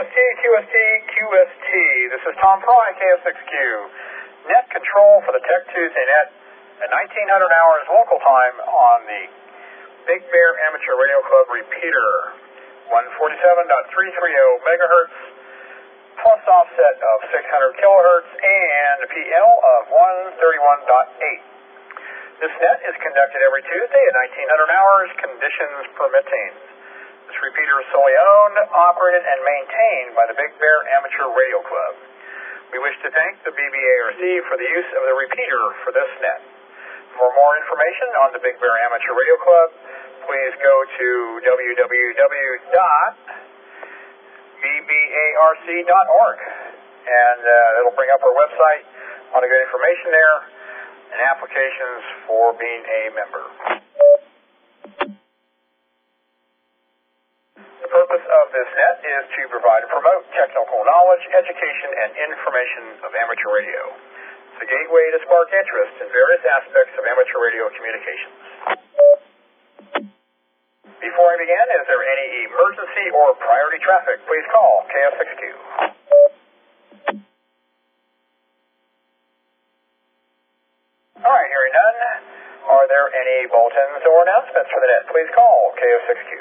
QST. This is Tom Fry, KF6Q. Net control for the Tech Tuesday net at 1900 hours local time on the Big Bear Amateur Radio Club repeater. 147.330 megahertz plus offset of 600 kilohertz and a PL of 131.8. This net is conducted every Tuesday at 1900 hours, conditions permitting. This repeater is solely owned, operated, and maintained by the Big Bear Amateur Radio Club. We wish to thank the BBARC for the use of the repeater for this net. For more information on the Big Bear Amateur Radio Club, please go to www.bbarc.org, and it'll bring up our website. A lot of good information there and applications for being a member. The purpose of this net is to provide and promote technical knowledge, education, and information of amateur radio. It's a gateway to spark interest in various aspects of amateur radio communications. Before I begin, is there any emergency or priority traffic? Please call KF6Q. All right, hearing none. Are there any bulletins or announcements for the net? Please call KF6Q.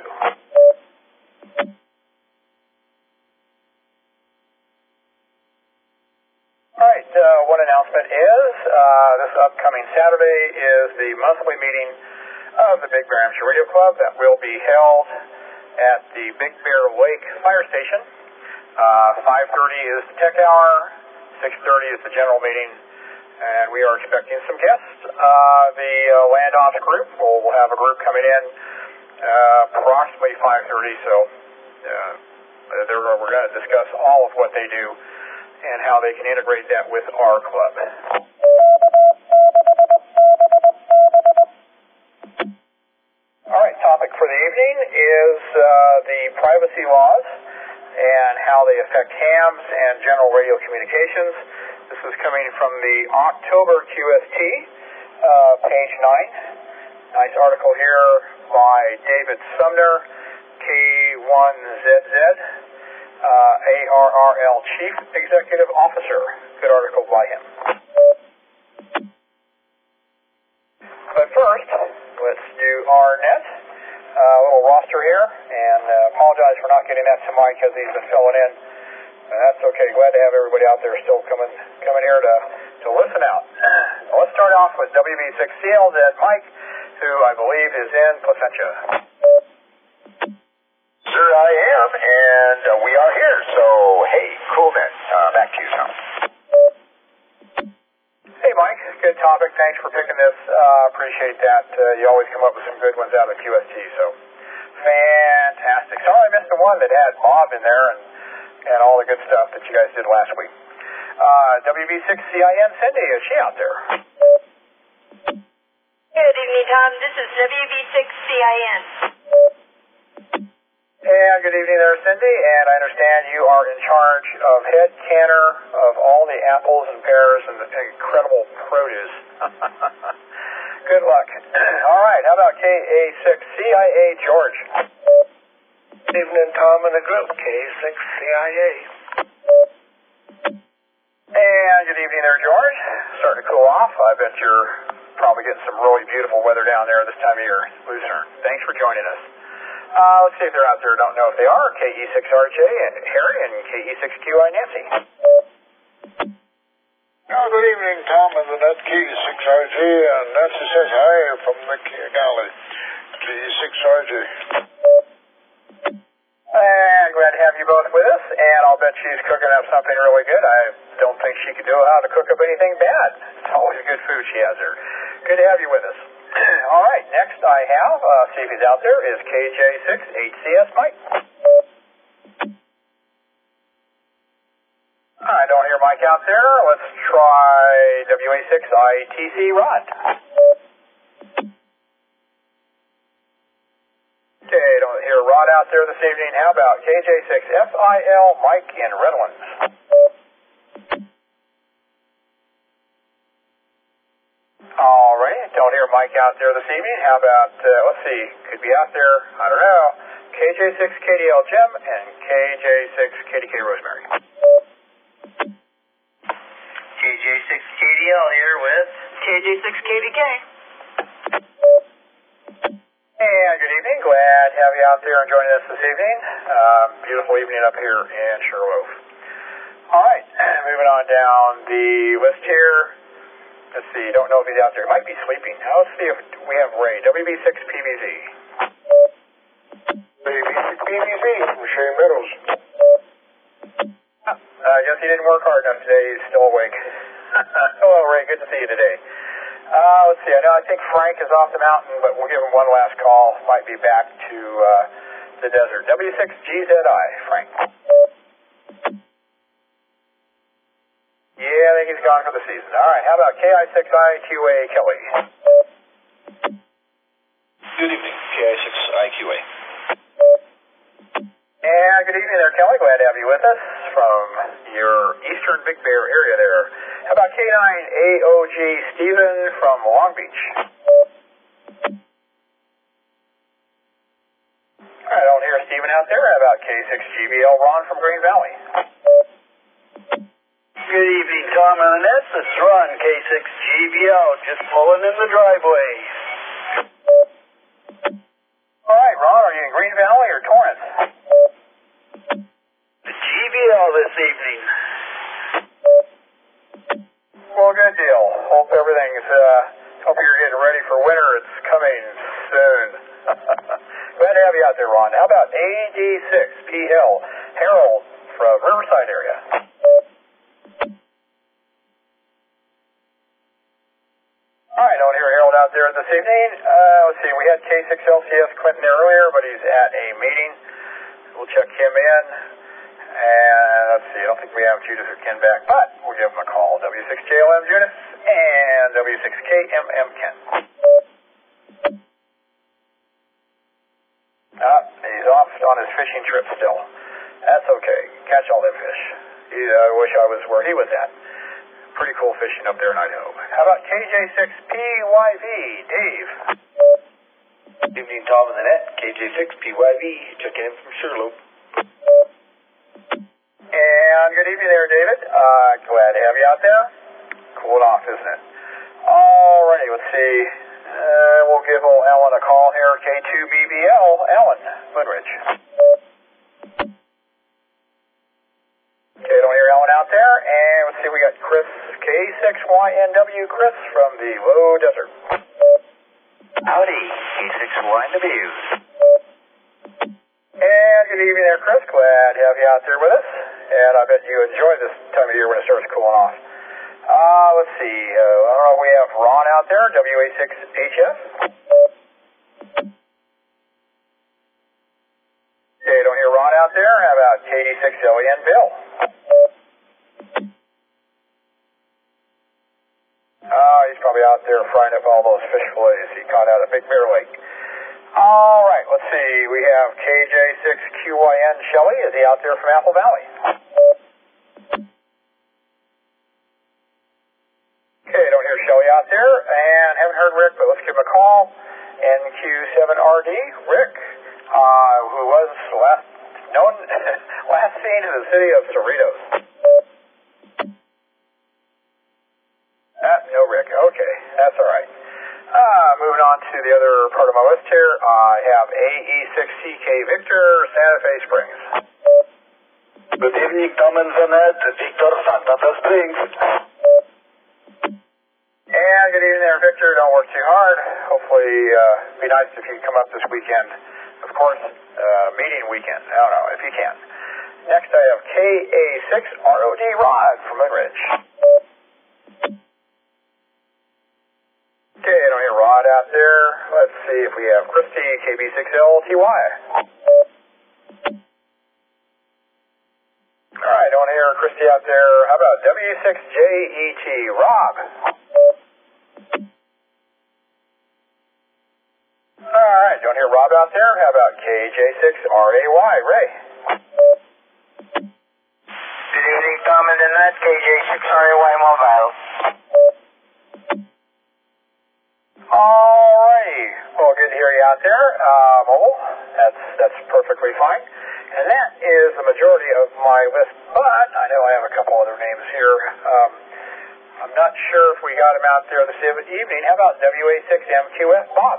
All right, one announcement is this upcoming Saturday is the monthly meeting of the Big Bear Amateur Radio Club that will be held at the Big Bear Lake Fire Station. 5:30 is the tech hour, 6:30 is the general meeting, and we are expecting some guests. The Land Ops group will have a group coming in approximately 5:30, so we're going to discuss all of what they do and how they can integrate that with our club. All right, topic for the evening is the privacy laws and how they affect hams and general radio communications. This is coming from the October QST, page 9. Nice article here by David Sumner, K1ZZ, ARRL Chief Executive Officer. Good article by him. But first, let's do our net. A little roster here, and apologize for not getting that to Mike as he's been filling in. That's okay. Glad to have everybody out there still coming here to listen out. Let's start off with WB6CLZ Mike, who I believe is in Placentia. Sir, I am, and we are here. So, hey, cool then. Back to you, Tom. Hey, Mike. Good topic. Thanks for picking this. Appreciate that. You always come up with some good ones out of QST, so fantastic. Sorry I missed the one that had Bob in there and all the good stuff that you guys did last week. WB6CIN Cindy, is she out there? Good evening, Tom. This is WB6CIN. And good evening there, Cindy, and I understand you are in charge of head canner of all the apples and pears and the incredible produce. Good luck. All right, how about KA6CIA George? Good evening, Tom and the group, K6CIA. And good evening there, George. Starting to cool off. I bet you're probably getting some really beautiful weather down there this time of year, Lucerne. Thanks for joining us. Let's see if they're out there. Don't know if they are. KE6RJ and Harry and KE6QI Nancy. Good evening, Tom and the net KE6RJ, and Nancy says hi from the Galley. KE6RJ. And glad to have you both with us, and I'll bet she's cooking up something really good. I don't think she could know how to cook up anything bad. It's always good food she has there. Good to have you with us. All right, next I have, see if he's out there, is KJ6HCS Mike. I don't hear Mike out there. Let's try WA6ITC Rod. Okay, don't hear Rod out there this evening. How about KJ6FIL Mike in Redlands? All right, don't hear Mike out there this evening. How about, let's see, could be out there, I don't know, KJ6KDL Jim and KJ6KDK Rosemary. KJ6KDL here with KJ6KDK. And good evening. Glad to have you out there and joining us this evening. Beautiful evening up here in Sugarloaf. All right, moving on down the list here. Let's see, don't know if he's out there. He might be sleeping. Now let's see if we have Ray, WB6PBZ. WB6PBZ from Shea Meadows. I guess he didn't work hard enough today. He's still awake. Hello, Ray. Good to see you today. Let's see. I think Frank is off the mountain, but we'll give him one last call. Might be back to the desert. W6GZI, Frank. Yeah, I think he's gone for the season. All right. How about KI6IQA Kelly? Good evening, KI6IQA. And good evening there, Kelly. Glad to have you with us from your eastern Big Bear area there. How about K9AOG Steven from Long Beach? I don't hear Steven out there. How about K6GBL Ron from Green Valley? Good evening, Tom and Annette. This is Ron, K6GBL, just pulling in the driveway. All right, Ron, are you in Green Valley or Torrance? The GBL this evening. Well, good deal. Hope everything's, hope you're getting ready for winter. It's coming soon. Glad to have you out there, Ron. How about AD6PL Harold from Riverside area? All right, don't hear Harold out there this evening. Let's see, we had K6LCS Clinton there earlier, but he's at a meeting. We'll check him in. And let's see, I don't think we have Judas or Ken back, but we'll give him a call. W6JLM Judas and W6KMM Ken. He's off on his fishing trip still. That's okay. Catch all them fish. I wish I was where he was at. Pretty cool fishing up there in Idaho. How about KJ6PYV, Dave? Evening, Tom and Annette. KJ6PYV, checking in from Sugarloaf. And good evening there, David. Glad to have you out there. Cooling off, isn't it? All righty, let's see. We'll give old Ellen a call here. K2BBL, Ellen, Woodridge. Okay, don't hear Ellen out there. And let's see, we got Chris, K6YNW, Chris from the Low Desert. Howdy, K6YNW. And good evening there, Chris. Glad to have you out there with us. And I bet you enjoy this time of year when it starts cooling off. Let's see. I don't know if we have Ron out there, WA6HF. Okay, don't hear Ron out there. How about KD6LEN Bill? He's probably out there frying up all those fish fillets he caught out of Big Bear Lake. All right, let's see. We have KJ6QYN Shelley. Is he out there from Apple Valley? Okay, don't hear Shelley out there. And haven't heard Rick, but let's give him a call. NQ7RD, Rick, who was last seen in the city of Cerritos. No Rick. Okay, that's all right. Moving on to the other part of my list here, I have AE6CK Victor, Santa Fe Springs. Good evening, Tom and Annette. Victor, Santa Fe Springs. And good evening there, Victor. Don't work too hard. Hopefully, be nice if you come up this weekend. Of course, meeting weekend. I don't know, if you can. Next, I have KA6ROD Rod from Moonridge. Okay, I don't hear Rod out there. Let's see if we have Christy, KB6LTY. Alright, don't hear Christy out there. How about W6JET, Rob? Alright, don't hear Rob out there. How about KJ6RAY, Ray? Good evening, Tom and Annette. KJ6RAY Mobile. Alrighty. Well, good to hear you out there. Mobile. That's That's perfectly fine. And that is the majority of my list, but I know I have a couple other names here. I'm not sure if we got him out there this evening. How about WA6MQS Bob?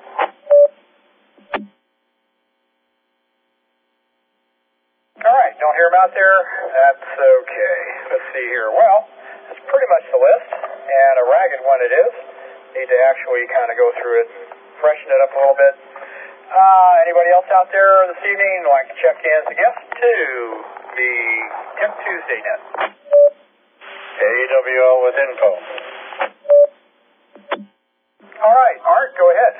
All right, don't hear him out there? That's okay. Let's see here. Well, that's pretty much the list, and a ragged one it is. Need to actually kind of go through it and freshen it up a little bit. Anybody else out there this evening like to check in as a guest to the Tech Tuesday net? AWL with info. All right, Art, go ahead.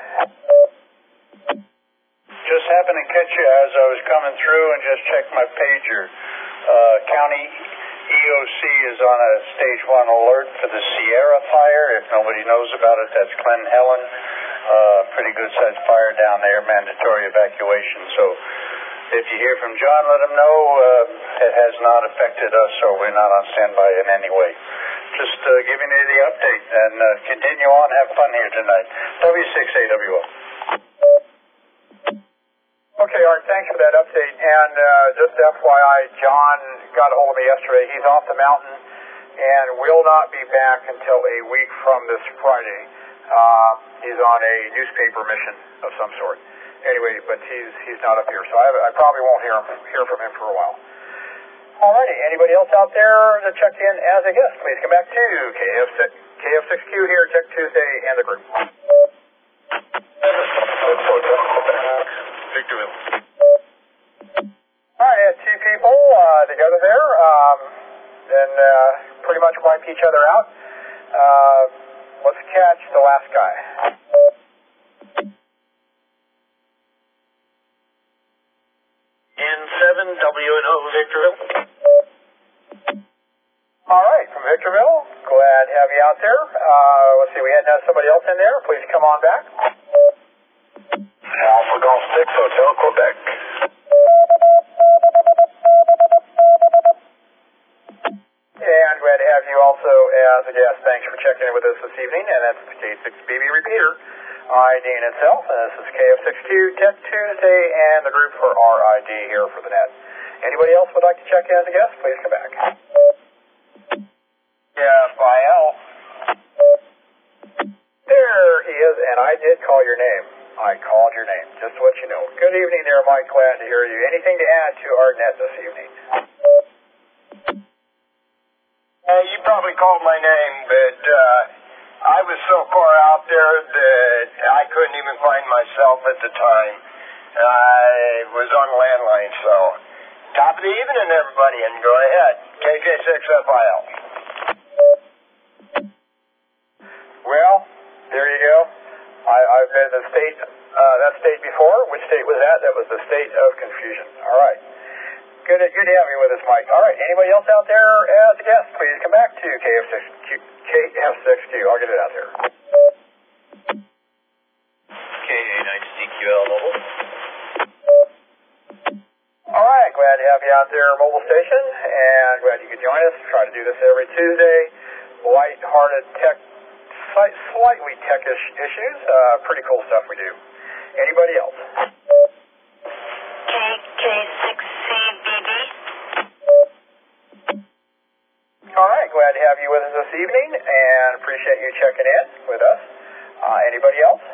Just happened to catch you as I was coming through and just checked my pager. County EOC is on a stage 1 alert for the Sierra fire. If nobody knows about it, that's Glen Helen. Pretty good sized fire down there, mandatory evacuation. So if you hear from John, let him know it has not affected us, or we're not on standby in any way. Just giving you the update, and continue on, have fun here tonight. W6AWO. Okay, Art, thanks for that update. And just FYI, John got a hold of me yesterday. He's off the mountain and will not be back until a week from this Friday. He's on a newspaper mission of some sort. Anyway, but he's not up here, so I probably won't hear from him for a while. Alrighty, anybody else out there to check in as a guest? Please come back to KF6Q here, Tech Tuesday, and the group. Victorville. Alright, I had two people together there, and pretty much wiped each other out. Let's catch the last guy. N7WNO Victorville. Alright, from Victorville, glad to have you out there. Let's see, we had somebody else in there. Please come on back. Alpha Golf 6 Hotel, Quebec. And glad to have you also as a guest. Thanks for checking in with us this evening. And that's the K6BB repeater, ID in itself. And this is KF6Q Tech Tuesday and the group for RID here for the net. Anybody else would like to check in as a guest? Please come back. Yeah, FIL. There he is, and I did call your name. I called your name, just to let you know. Good evening there, Mike. Glad to hear you. Anything to add to our net this evening? You probably called my name, but I was so far out there that I couldn't even find myself at the time. I was on landline, so top of the evening, everybody, and go ahead. KK6FIL. Well, there you go. I've been in the state, that state before. Which state was that? That was the state of confusion. All right. Good to have you with us, Mike. All right. Anybody else out there as a guest? Please come back to KF6Q. I'll get it out there. KA9CQL mobile. All right. Glad to have you out there, mobile station, and glad you could join us. Try to do this every Tuesday. Light-hearted tech, slightly techish issues. Pretty cool stuff we do. Anybody else? KK6CBB. All right, glad to have you with us this evening, and appreciate you checking in with us. Anybody else?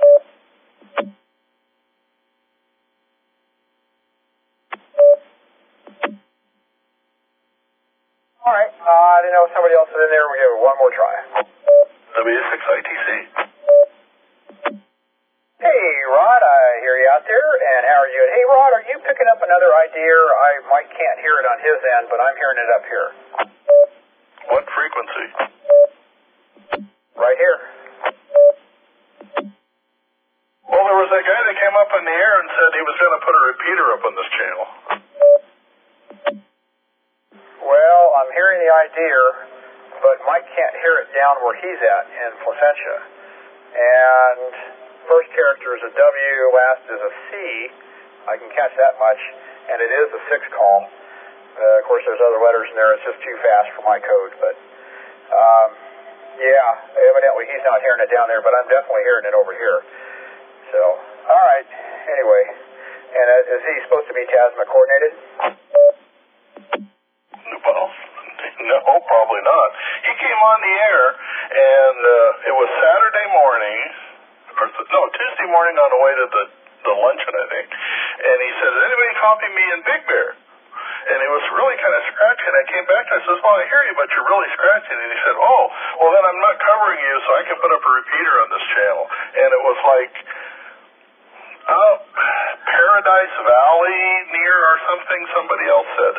All right, I didn't know if somebody else was in there. We'll give it one more try. W6ITC. Hey, Rod, I hear you out there, and how are you? Hey, Rod, are you picking up another idea? Mike can't hear it on his end, but I'm hearing it up here. What frequency? Right here. Well, there was that guy that came up in the air and said he was going to put a repeater up on this channel. Well, I'm hearing the idea, but Mike can't hear it down where he's at in Placentia. And first character is a W, last is a C. I can catch that much, and it is a 6 call. Of course, there's other letters in there. It's just too fast for my code, but yeah, evidently he's not hearing it down there, but I'm definitely hearing it over here. So, all right. Anyway, And is he supposed to be TASMA coordinated? Well, no, probably not. He came on the air, and it was Saturday morning, Tuesday morning on the way to the luncheon, I think. And he said, "Does anybody copy me in Big Bear?" And he was really kind of scratching. I came back and I says, "Well, I hear you, but you're really scratching." And he said, "Oh, well, then I'm not covering you, so I can put up a repeater on this channel." And it was like Paradise Valley near or something, somebody else said.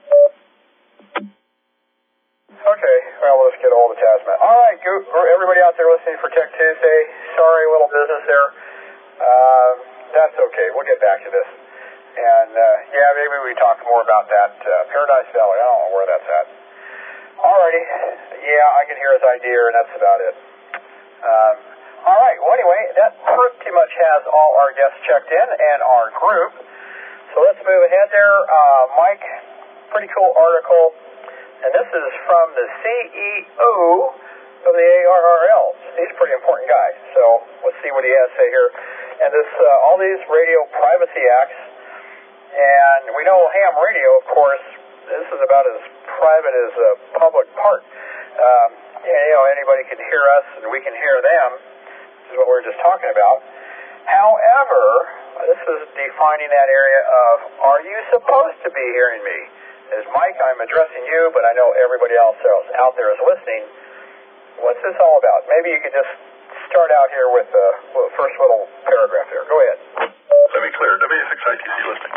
Okay, well, let's get all the TASMA. All right, everybody out there listening for Tech Tuesday, sorry, little business there. That's okay, we'll get back to this. And, yeah, maybe we talk more about that. Paradise Valley, I don't know where that's at. Alrighty, yeah, I can hear his idea, and that's about it. Alright, well, anyway, that pretty much has all our guests checked in and our group. So let's move ahead there. Mike, pretty cool article. And this is from the CEO of the ARRL. He's a pretty important guy. So let's see what he has to say here. And this, all these radio privacy acts, and we know ham radio, of course, this is about as private as a public part. Anybody can hear us and we can hear them. This is what we were just talking about. However, this is defining that area of, are you supposed to be hearing me? As Mike, I'm addressing you, but I know everybody else out there is listening. What's this all about? Maybe you could just start out here with the first little paragraph there. Go ahead. Let me clear. WSXITC listening.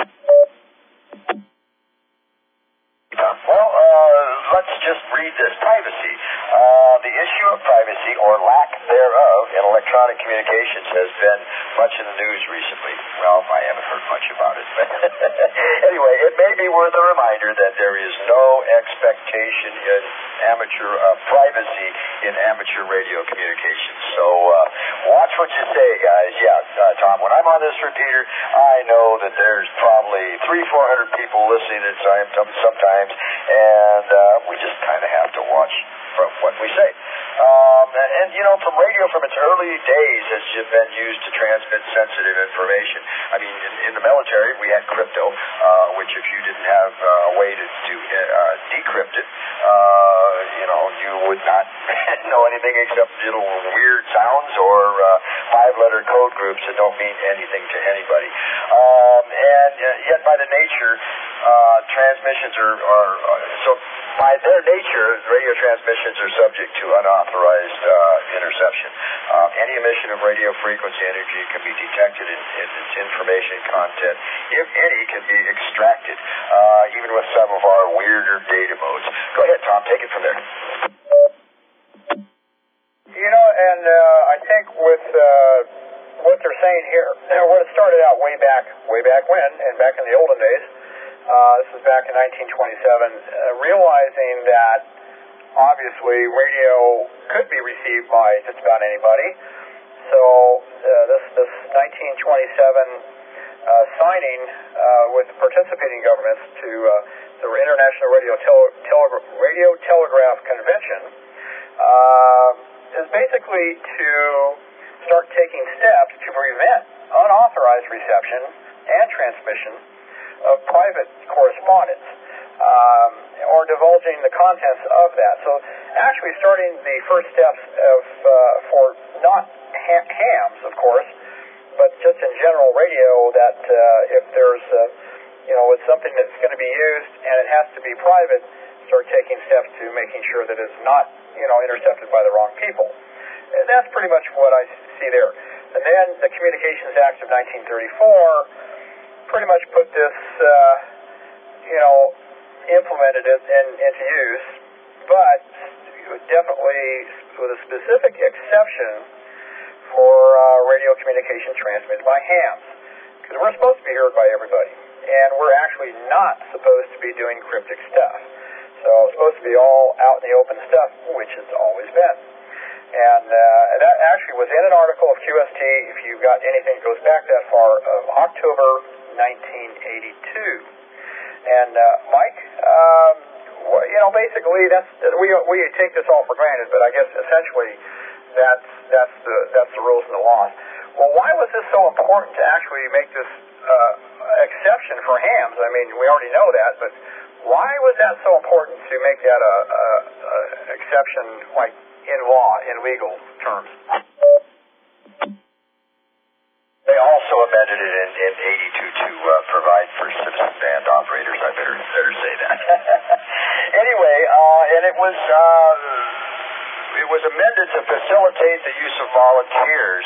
Let's just read this. Privacy. The issue of privacy, or lack thereof, in electronic communications has been much in the news recently. Well, I haven't heard much about it. Anyway, it may be worth a reminder that there is no expectation in amateur privacy in amateur radio communications. So watch what you say, guys. Yeah, Tom, when I'm on this repeater, I know that there's probably 300-400 people listening at sometimes, and we just kind of have to watch from what we say. From radio from its early days has just been used to transmit sensitive information. I mean, in the military, we had crypto, which if you didn't have a way to decrypt it, you would not know anything except little weird sounds or five-letter code groups that don't mean anything to anybody. Yet by the nature, transmissions are so by their nature, radio transmissions are subject to unauthorized interception. Any emission of radio frequency energy can be detected in its information content, if any, can be extracted, even with some of our weirder data modes. Go ahead, Tom, take it from there. I think with what they're saying here, when it started out way back when, and back in the olden days, this was back in 1927, realizing that obviously radio could be received by just about anybody. So this 1927 signing with participating governments to the International Radio Telegraph Convention is basically to start taking steps to prevent unauthorized reception and transmission of private correspondence, or divulging the contents of that. So actually starting the first steps for not hams, of course, but just in general radio, that if there's, it's something that's going to be used and it has to be private, start taking steps to making sure that it's not, intercepted by the wrong people. And that's pretty much what I see there. And then the Communications Act of 1934 pretty much put this, implemented it into use, but definitely with a specific exception for radio communication transmitted by hams, because we're supposed to be heard by everybody, and we're actually not supposed to be doing cryptic stuff. So it's supposed to be all out in the open stuff, which it's always been. And that actually was in an article of QST, if you've got anything that goes back that far, of October 1982. And Mike, basically we take this all for granted, but I guess essentially that's the rules and the laws. Well, why was this so important to actually make this exception for hams. I mean, we already know that, but why was that so important to make that a exception, like in law, in legal terms? They also amended it in 82 to provide for citizen band operators. I better say that. Anyway, and it was amended to facilitate the use of volunteers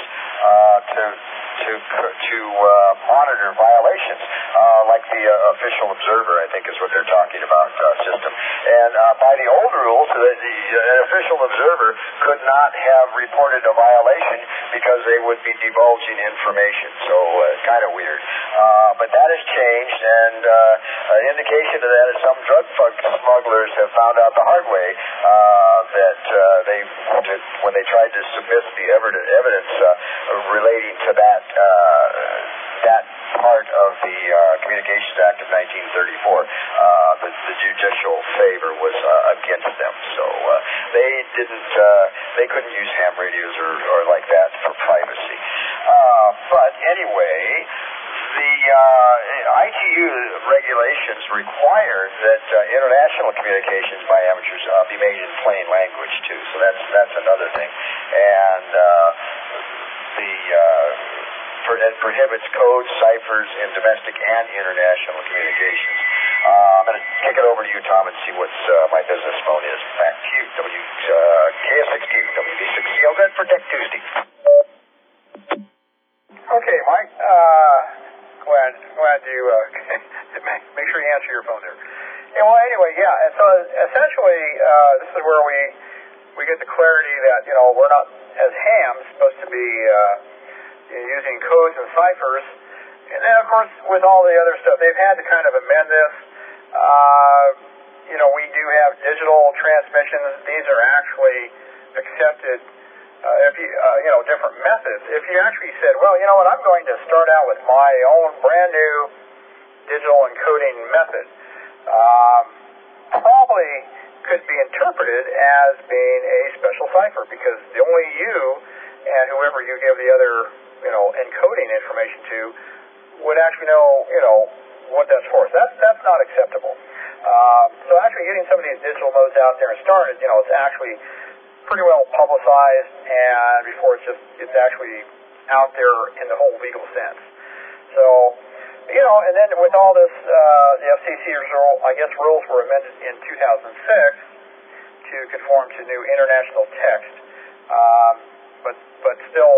to monitor violations, like the official observer, I think is what they're talking about, system. And by the old rules, an official observer could not have reported a violation because they would be divulging information. So it's kind of weird. But that has changed, and an indication of that is some drug smugglers have found out the hard way that when they tried to submit the evidence relating to that part of the Communications Act of 1934, the judicial favor was against them. So they couldn't use ham radios or like that for privacy. But anyway, the ITU regulations require that international communications by amateurs be made in plain language too. So that's another thing, and it prohibits codes, ciphers in domestic and international communications. I'm going to kick it over to you, Tom, and see what my business phone is. Back to you, KF6Q, WB6CO. Good for Tech Tuesday. Okay, Mike. Glad you make sure you answer your phone there. And well, anyway, yeah. And so essentially, this is where we get the clarity that we're not as hams supposed to be using codes and ciphers. And then, of course, with all the other stuff, they've had to kind of amend this. We do have digital transmissions. These are actually accepted. If you, different methods. If you actually said, well, you know what, I'm going to start out with my own brand new digital encoding method, probably could be interpreted as being a special cipher, because only you and whoever you give the other, encoding information to would actually know, what that's for. So that's not acceptable. So actually getting some of these digital modes out there and started, it's actually pretty well publicized, and before it's actually out there in the whole legal sense. So, and then with all this, the FCC's rules were amended in 2006 to conform to new international text. But still,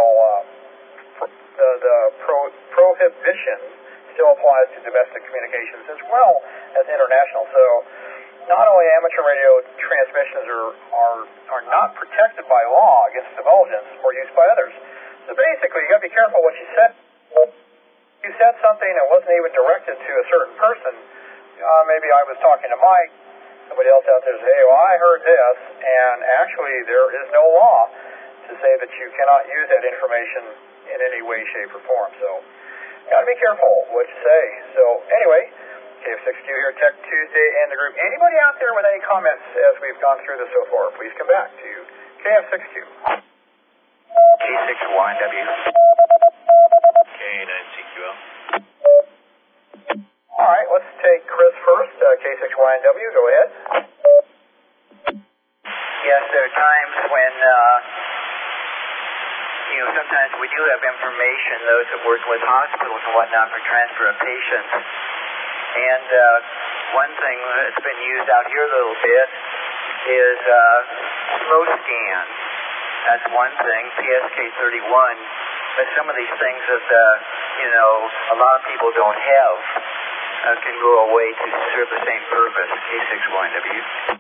the prohibition still applies to domestic communications as well as international. So not only amateur radio transmissions are not protected by law against divulgence or use by others. So basically, you got to be careful what you said. You said something that wasn't even directed to a certain person. Maybe I was talking to Mike. Somebody else out there says, hey, well, I heard this, and actually there is no law to say that you cannot use that information in any way, shape, or form. So you got to be careful what you say. So anyway, KF6Q here, Tech Tuesday, and the group. Anybody out there with any comments as we've gone through this so far, please come back to KF6Q. K6YW. K9CQL. All right, let's take Chris first. K6YW, go ahead. Yes, there are times when, sometimes we do have information, those that work with hospitals and whatnot, for transfer of patients. And one thing that's been used out here a little bit is slow scan. That's one thing, PSK31. But some of these things that, a lot of people don't have can go away to serve the same purpose, K6YW.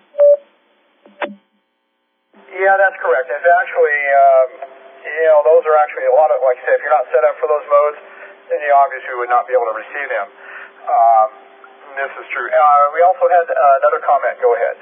Yeah, that's correct. It's actually, those are actually a lot of, like I said, if you're not set up for those modes, then you obviously would not be able to receive them. This is true. We also had another comment. Go ahead.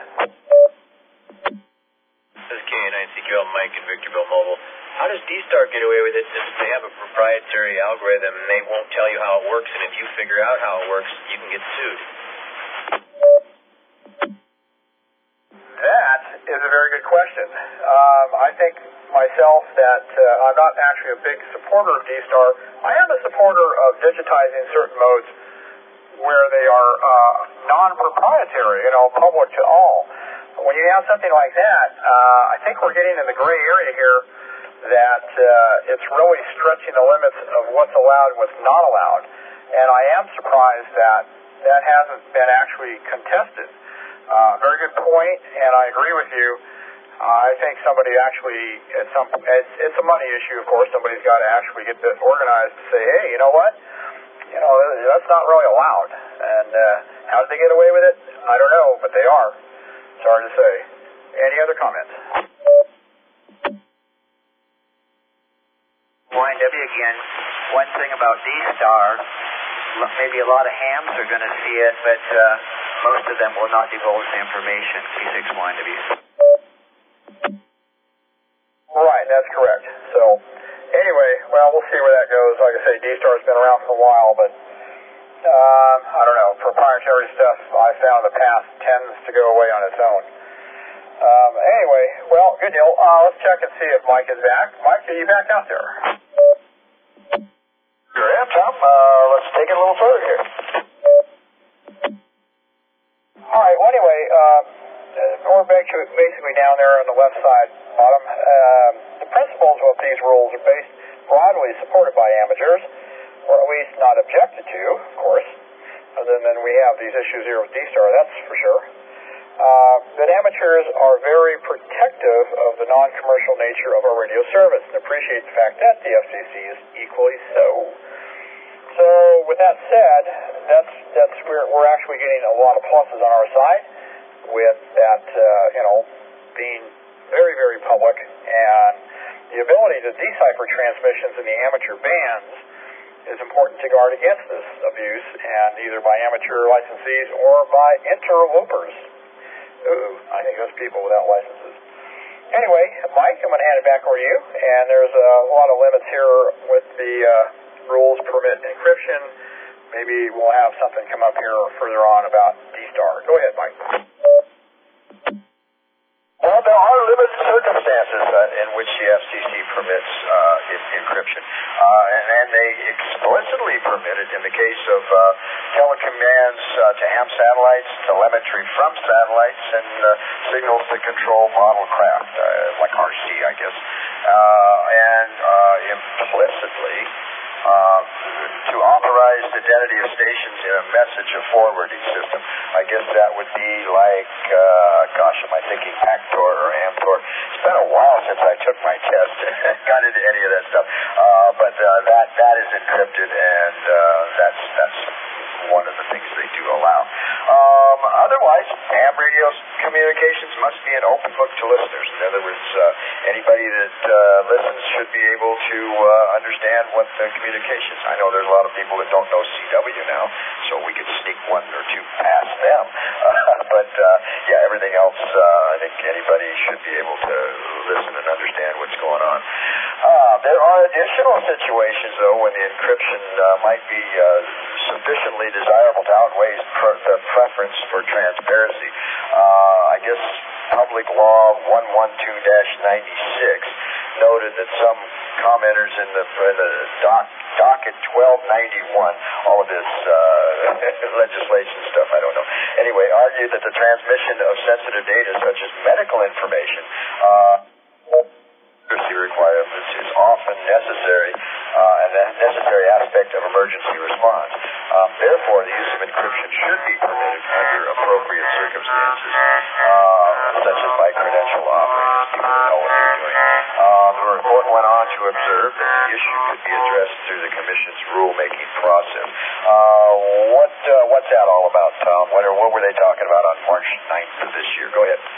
This is K9CQL, Mike and Victorville Mobile. How does D-Star get away with it since they have a proprietary algorithm and they won't tell you how it works, and if you figure out how it works, you can get sued? That is is a very good question. I think myself that I'm not actually a big supporter of D-Star. I am a supporter of digitizing certain modes where they are non-proprietary, public to all. When you have something like that, I think we're getting in the gray area here that it's really stretching the limits of what's allowed and what's not allowed. And I am surprised that that hasn't been actually contested. Very good point, and I agree with you. I think somebody actually, it's a money issue, of course. Somebody's got to actually get this organized to say, hey, you know what? That's not really allowed. And how did they get away with it? I don't know, but they are. Sorry to say. Any other comments? YNW again. One thing about D-Star, maybe a lot of hams are going to see it, but most of them will not divulge the information. C6YNW. Right, that's correct. So, anyway, well, we'll see where that goes. Like I say, D-Star's been around for a while, but I don't know. Proprietary stuff I found in the past tends to go away on its own. Anyway, well, good deal. Let's check and see if Mike is back. Mike, are you back out there? Sure am, Tom. Let's take it a little further here. All right, well, anyway, we're basically down there on the left side bottom. The principles of these rules are based broadly supported by amateurs, or at least not objected to, of course. Other than we have these issues here with D-Star, that's for sure. That amateurs are very protective of the non-commercial nature of our radio service and appreciate the fact that the FCC is equally so. So, with that said, that's where we're actually getting a lot of pluses on our side with that, being very, very public, and the ability to decipher transmissions in the amateur bands is important to guard against this abuse, and either by amateur licensees or by interlopers. Ooh, I think those people without licenses. Anyway, Mike, I'm going to hand it back over to you, and there's a lot of limits here with the rules permit encryption. Maybe we'll have something come up here further on about D-Star. Go ahead, Mike. Well, there are limited circumstances in which the FCC permits encryption, and they explicitly permit it in the case of telecommands to ham satellites, telemetry from satellites, and signals to control model craft, like RC, I guess, and implicitly to authorize identity of stations in a message forwarding system. I guess that would be like, am I thinking Actor or Amtor? It's been a while since I took my test and got into any of that stuff. But that is encrypted, and that's one of the things they do allow. Otherwise, ham radio communications must be an open book to listeners. In other words, anybody that listens should be able to understand what the communications. I know there's a lot of people that don't know CW now, so we could sneak one or two past them. But everything else, I think anybody should be able to listen and understand what's going on. There are additional situations, though, when the encryption might be sufficiently desirable to outweigh the preference for transparency. I guess Public Law 112-96 noted that some commenters in the docket 1291, all of this legislation stuff, I don't know. Anyway, argued that the transmission of sensitive data, such as medical information, requirements is often necessary, and a necessary aspect of emergency response. Therefore, the use of encryption should be permitted under appropriate circumstances, such as by credential operators, people who know what they're doing. The report went on to observe that the issue could be addressed through the Commission's rulemaking process. What's that all about, Tom? What were they talking about on March 9th of this year? Go ahead.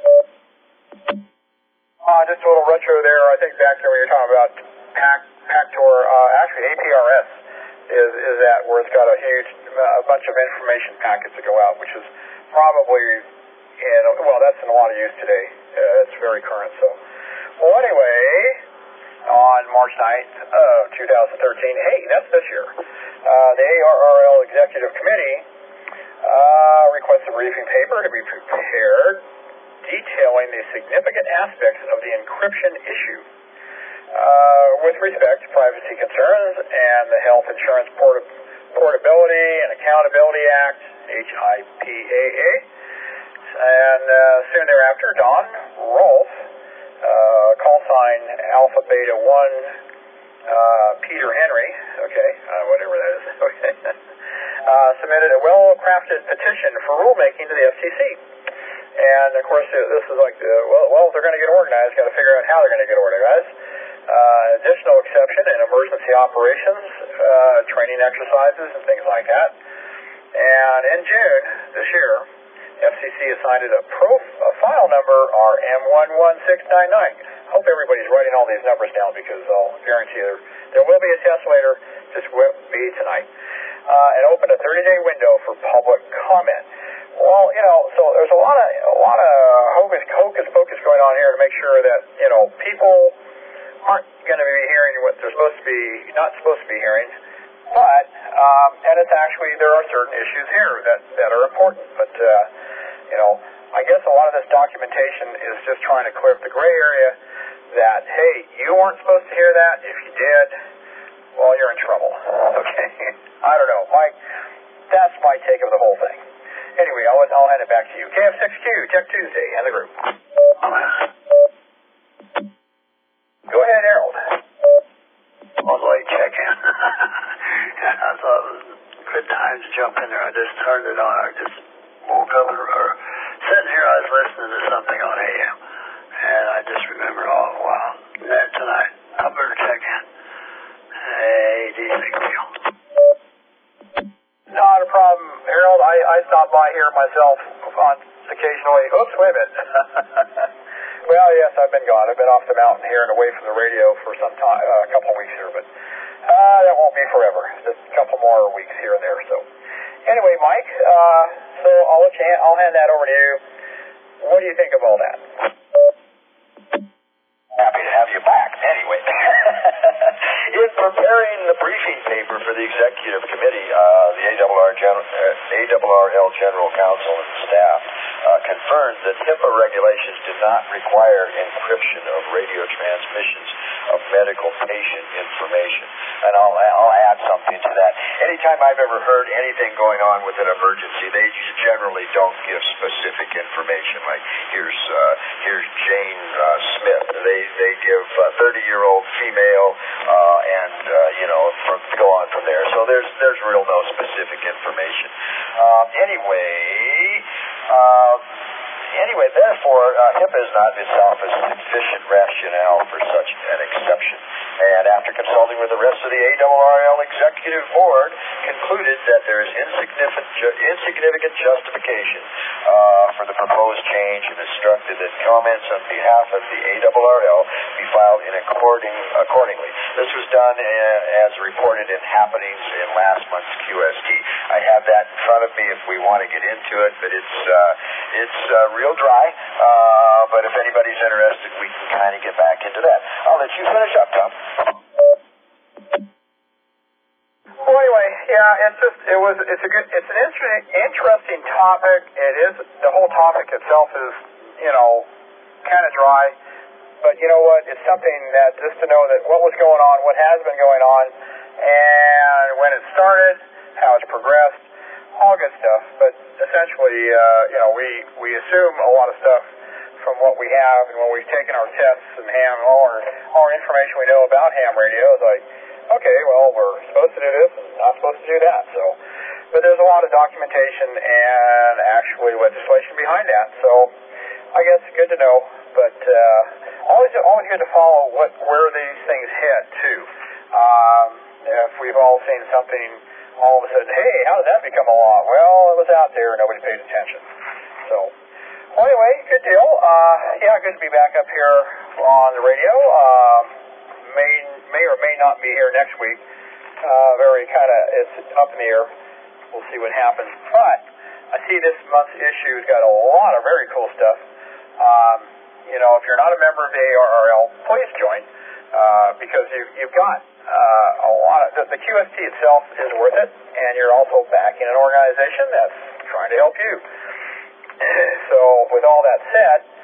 Just a little retro there. I think back there when you're talking about PACTOR, actually APRS is that where it's got a bunch of information packets that go out, which is probably that's in a lot of use today. It's very current. So, well, anyway, on March 9th of 2013, hey, that's this year, the ARRL Executive Committee requests a briefing paper to be prepared detailing following the significant aspects of the encryption issue. With respect to privacy concerns and the Health Insurance Portability and Accountability Act, HIPAA, and soon thereafter, Don Rolfe, call sign Alpha Beta 1, Peter Henry, okay, whatever that is, okay, submitted a well-crafted petition for rulemaking to the FCC. And, of course, this is like, well, if they're going to get organized, got to figure out how they're going to get organized. Additional exception in emergency operations, training exercises, and things like that. And in June this year, FCC assigned it a file number RM11699. Hope everybody's writing all these numbers down because I'll guarantee you there will be a test later. Just won't be tonight. And opened a 30-day window for public comment. Well, so there's a lot of hocus pocus going on here to make sure that people aren't going to be hearing what they're not supposed to be hearing. But and it's actually there are certain issues here that are important. But I guess a lot of this documentation is just trying to clear up the gray area that, hey, you weren't supposed to hear that. If you did, well, you're in trouble. Okay? I don't know. That's my take of the whole thing. Anyway, I'll hand it back to you. KF6Q, Tech Tuesday, and the group. Go ahead, Harold. All the way check in. I thought it was a good time to jump in there. I just turned it on. I just woke up or sitting here, I was listening to something on AM. And I just remembered, wow, that tonight. I better check in. Hey, D6Q. Not a problem, Harold. I stop by here myself on occasionally. Oops, wait a minute. Well, yes, I've been gone. I've been off the mountain here and away from the radio for some time, a couple of weeks here, but that won't be forever. Just a couple more weeks here and there. So, anyway, Mike, so I'll hand that over to you. What do you think of all that? Happy to have you back. Anyway, in preparing the briefing paper for the executive committee, the ARRL General Counsel and staff confirmed that HIPAA regulations do not require encryption of radio transmissions of medical patient information. And I'll add something to that. Anytime I've ever heard anything going on with an emergency, they generally don't give specific information. Like here's Jane Smith. They give 30-year-old female, and go on from there. So there's real no specific information. Anyway, therefore, HIPAA is not itself a sufficient rationale for such an exception. And after consulting with the rest of the ARRL Executive Board, concluded that there is insignificant justification for the proposed change and instructed that comments on behalf of the ARRL be filed accordingly. This was done as reported in happenings in last month's QST. I have that in front of me if we want to get into it, but it's real dry. But if anybody's interested, we can kind of get back into that. I'll let you finish up, Tom. Well, anyway, yeah, it's an interesting topic. It is, the whole topic itself is, kind of dry, but you know what, it's something that just to know that what was going on, what has been going on, and when it started, how it's progressed, all good stuff, but essentially, we assume a lot of stuff from what we have, and when we've taken our tests and ham, all our information we know about ham radio is like, okay, well, we're supposed to do this and not supposed to do that. So, but there's a lot of documentation and actually legislation behind that. So, I guess it's good to know. But always good to follow where these things head too. If we've all seen something, all of a sudden, hey, how did that become a law? Well, it was out there, nobody paid attention. So, well, anyway, good deal. Good to be back up here on the radio. May or may not be here next week. It's up in the air. We'll see what happens. But I see this month's issue's got a lot of very cool stuff. If you're not a member of the ARRL, please join because you've got a lot of the QST itself is worth it, and you're also backing an organization that's trying to help you. So, with all that said,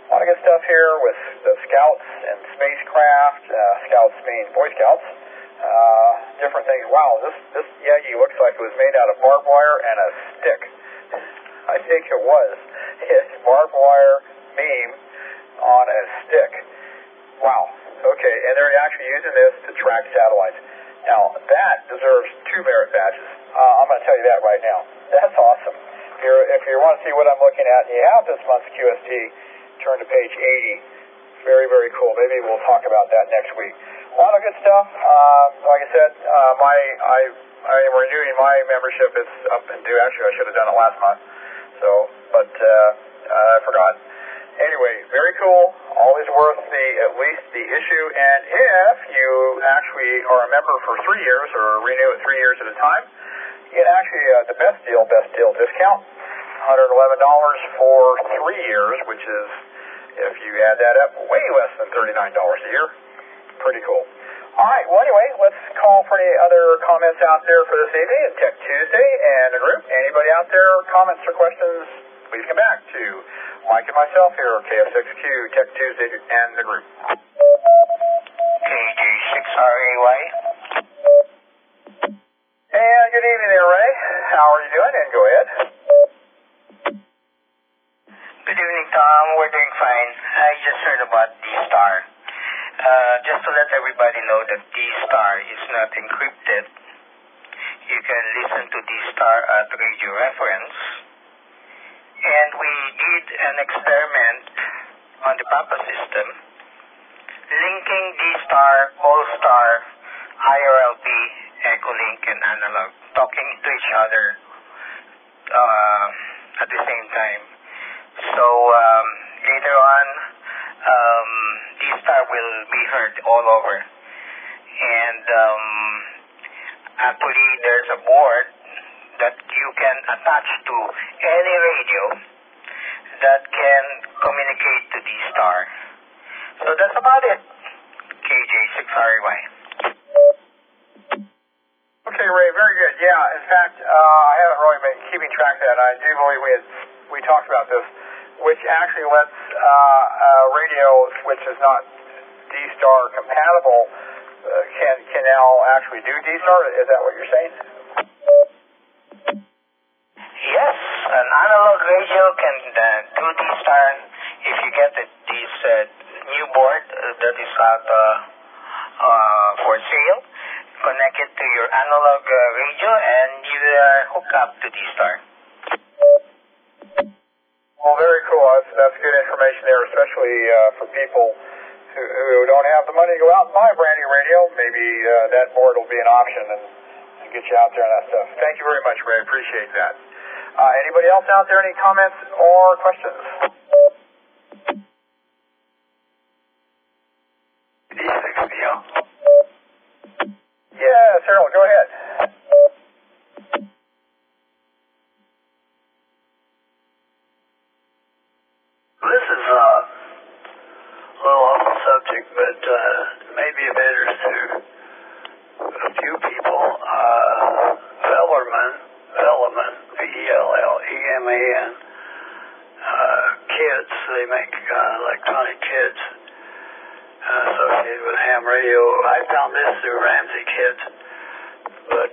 A lot of good stuff here with the Scouts and spacecraft. Scouts mean Boy Scouts. Different things. Wow, this Yagi looks like it was made out of barbed wire and a stick. I think it was. It's barbed wire beam on a stick. Wow. Okay, and they're actually using this to track satellites. Now, that deserves 2 merit badges. I'm going to tell you that right now. That's awesome. If you want to see what I'm looking at, and you have this month's QST, turn to page 80. Very, very cool. Maybe we'll talk about that next week. A lot of good stuff. Like I said, I am renewing my membership. It's up and due. Actually, I should have done it last month. But I forgot. Anyway, very cool. Always worth at least the issue. And if you actually are a member for 3 years or renew it 3 years at a time, you get actually the best deal discount. $111 for 3 years, which is, if you add that up, way less than $39 a year. Pretty cool. All right, well, anyway, let's call for any other comments out there for this evening at Tech Tuesday and the group. Anybody out there, comments or questions, please come back to Mike and myself here, KF6Q, Tech Tuesday and the group. KJ6RAY. And good evening there, Ray. How are you doing? And go ahead. Good evening, Tom. We're doing fine. I just heard about D-Star. Just to let everybody know that D-Star is not encrypted. You can listen to D-Star at Radio Reference. And we did an experiment on the Papa system, linking D-Star, All-Star, IRLB, Echolink, and Analog, talking to each other at the same time. So later on, D-Star will be heard all over. And actually, there's a board that you can attach to any radio that can communicate to D-Star. So that's about it. KJ6RY. Okay, Ray, very good. Yeah, in fact, I haven't really been keeping track of that. I do believe we talked about this, which actually lets a radio which is not D-Star compatible can now actually do D-Star. Is that what you're saying? Yes, an analog radio can do D-Star if you get this new board that is out for sale. Connect it to your analog radio and you hook up to D-Star. Well, very cool. That's good information there, especially for people who don't have the money to go out and buy a brand new radio. Maybe that board will be an option and get you out there and that stuff. Thank you very much, Ray. Appreciate that. Anybody else out there, any comments or questions? Yes, Harold, go ahead. This is a little off the subject, but maybe of interest to a few people. Velleman, V-E-L-L-E-M-A-N, kits, they make electronic kits associated with ham radio. I found this through Ramsey Kits, but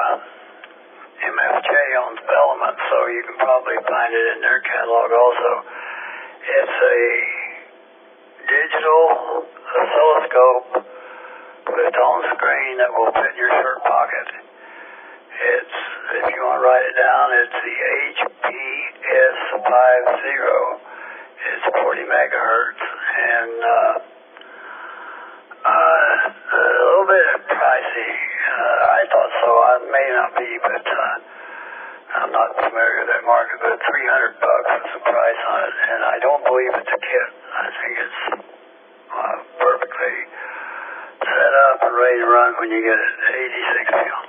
MFJ owns Velleman, so you can probably find it in their catalog also. It's a digital oscilloscope with its own screen that will fit in your shirt pocket. It's, if you want to write it down, it's the HPS50. It's 40 megahertz and a little bit pricey. I thought so. I may not be, but I'm not familiar with that market. But $300 is the price on it, and I don't believe it's a kit. I think it's perfectly set up and ready to run when you get it 86 pounds.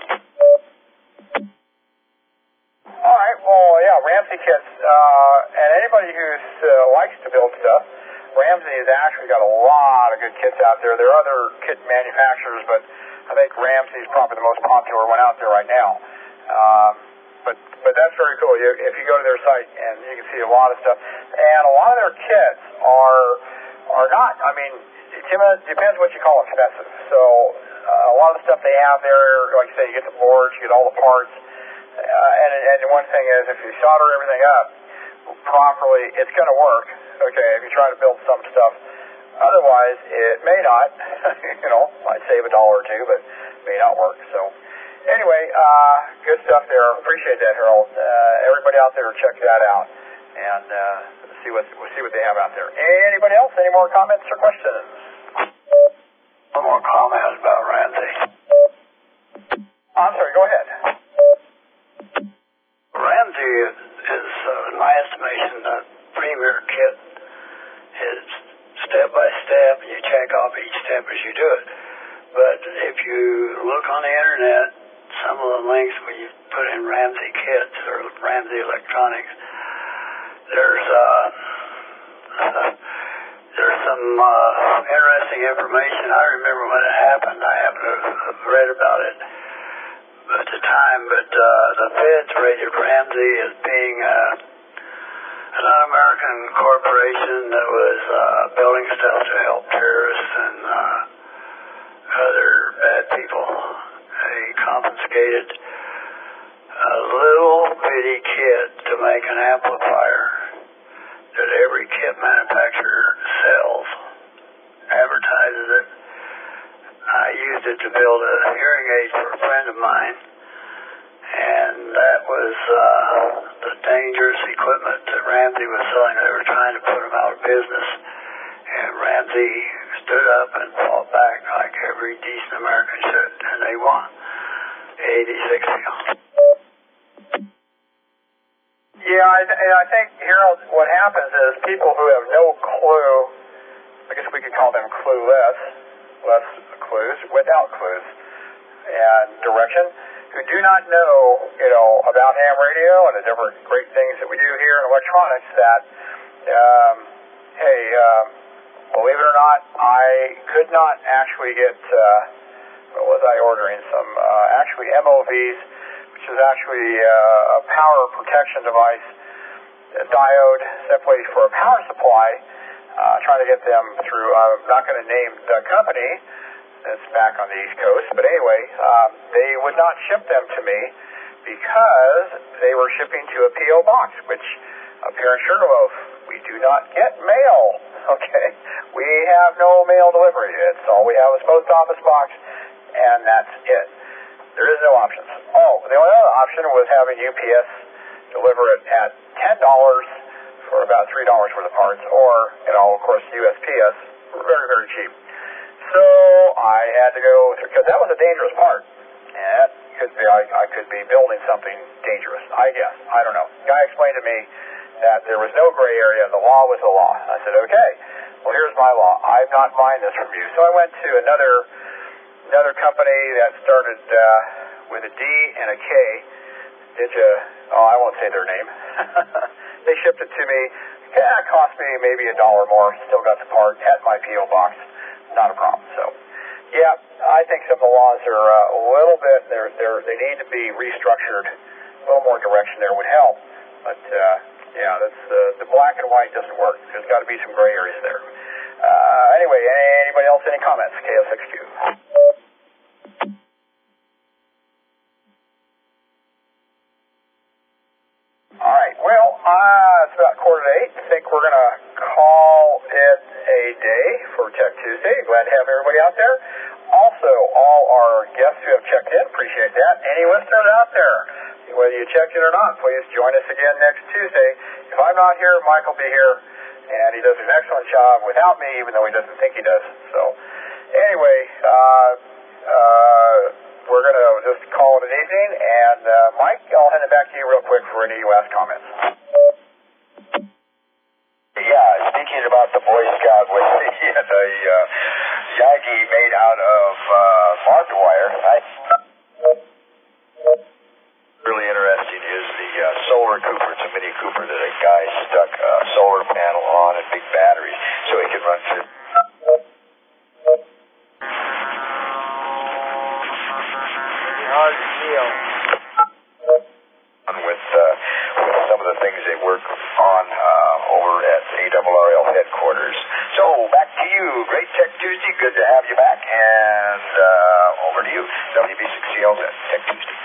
All right, well, yeah, Ramsey Kits, and anybody who likes to build stuff, Ramsey has actually got a lot of good kits out there. There are other kit manufacturers, but I think Ramsey is probably the most popular one out there right now. but that's very cool. If you go to their site, and you can see a lot of stuff, and a lot of their kits are not. I mean, it depends what you call expensive. So a lot of the stuff they have there, like you say, you get the boards, you get all the parts, and one thing is if you solder everything up properly, it's going to work. Okay, if you try to build some stuff. Otherwise, it may not. Might save $1 or $2, but may not work. So, anyway, good stuff there. Appreciate that, Harold. Everybody out there, check that out and see what they have out there. Anybody else? Any more comments or questions? One more comment about Ramsey. I'm sorry. Go ahead. Ramsey is in my estimation, the premier kit. It's step by step, and you check off each step as you do it. But if you look on the internet, some of the links when you put in Ramsey kits or Ramsey Electronics, there's some interesting information. I remember when it happened. I haven't read about it at the time, but the feds rated Ramsey as being an un-American corporation that was building stuff to help terrorists and other bad people. They confiscated a little bitty kit to make an amplifier that every kit manufacturer sells, advertises it. I used it to build a hearing aid for a friend of mine, and that was the dangerous equipment that Ramsey was selling. They were trying to put them out of business, and Ramsey stood up and fought back like every decent American should, and they won 86-0. Yeah, I think, Harold, what happens is people who have no clue, I guess we could call them clueless, less clues, without clues, and direction, who do not know, about ham radio and the different great things that we do here in electronics that, believe it or not, I could not actually get, what was I ordering? Some, actually MOVs, which is actually a power protection device, a diode simply for a power supply, trying to get them through, I'm not going to name the company, it's back on the East Coast, but anyway, they would not ship them to me because they were shipping to a P.O. box, which up here in Sugarloaf, we do not get mail, okay? We have no mail delivery. It's all we have is post office box, and that's it. There is no options. Oh, the only other option was having UPS deliver it at $10 for about $3 worth of parts, or, of course, USPS, very, very cheap. So I had to go through, because that was a dangerous part. And I could be building something dangerous, I guess. I don't know. The guy explained to me that there was no gray area. The law was the law. I said, okay, well, here's my law. I'm not buying this from you. So I went to another company that started with a D and a K. I won't say their name. They shipped it to me. Yeah, it cost me maybe $1 more. Still got the part at my P.O. box. Not a problem. So, yeah, I think some of the laws are a little bit, they need to be restructured. A little more direction there would help. But, that's the black and white doesn't work. There's got to be some gray areas there. Anyway, anybody else, any comments? KSXQ. All right, well, it's about 7:45. I think we're going to call it a day for Tech Tuesday. Glad to have everybody out there. Also, all our guests who have checked in, appreciate that. Any listeners out there, whether you checked in or not, please join us again next Tuesday. If I'm not here, Mike will be here, and he does an excellent job without me, even though he doesn't think he does. So, anyway, we're going to just call it an evening, and Mike, I'll hand it back to you real quick for any last comments. Yeah, speaking about the Boy Scout with the Yagi made out of barbed wire, really interesting is the solar Cooper. It's a Mini Cooper that a guy stuck a solar panel on and big batteries so he could run through. Hard to feel. On headquarters. So, back to you. Great Tech Tuesday. Good to have you back. And over to you. WB6CLZ Tech Tuesday.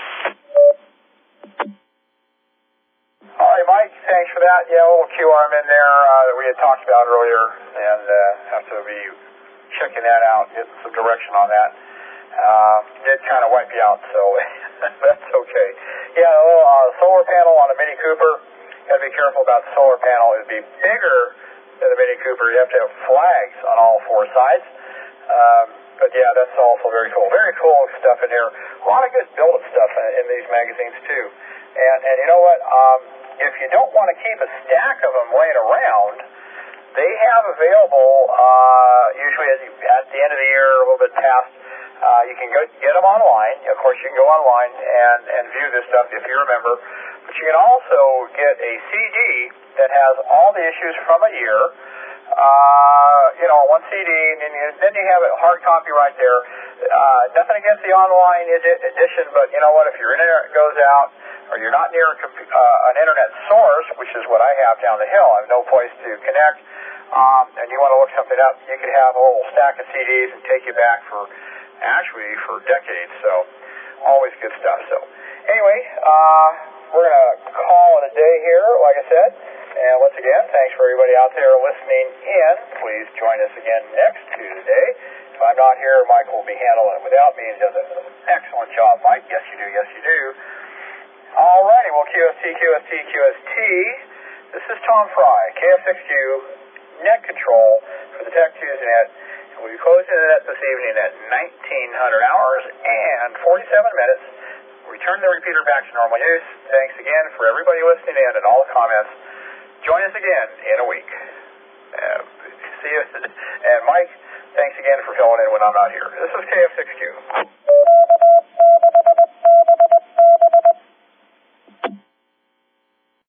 All right, Mike, thanks for that. Yeah, a little QRM in there that we had talked about earlier, and have to be checking that out, getting some direction on that. Did kind of wipe you out, so that's okay. Yeah, a little solar panel on a Mini Cooper. Got to be careful about the solar panel. It'd be bigger than the Mini Cooper. You have to have flags on all four sides. But yeah, that's also very cool. Very cool stuff in here. A lot of good build-up stuff in these magazines too. And you know what? If you don't want to keep a stack of them laying around, they have available, usually at the end of the year, a little bit past, you can go get them online. Of course, you can go online and view this stuff if you remember. But you can also get a CD that has all the issues from a year, one CD, and then you have a hard copy right there. Nothing against the online edition, but you know what? If your internet goes out, or you're not near an internet source, which is what I have down the hill, I have no place to connect, and you want to look something up, you could have a little stack of CDs and take you back for decades. So always good stuff. So anyway, we're going to call it a day here, like I said. And once again, thanks for everybody out there listening in. Please join us again next Tuesday. If I'm not here, Mike will be handling it without me. He does an excellent job, Mike. Yes, you do. Yes, you do. All righty. Well, QST. This is Tom Fry, KF6Q, Net Control for the Tech Tuesday Net. We'll be closing the net this evening at 1900 hours and 47 minutes. Return the repeater back to normal use. Thanks again for everybody listening in and all the comments. Join us again in a week. See you. And Mike, thanks again for filling in when I'm not here. This is KF6Q.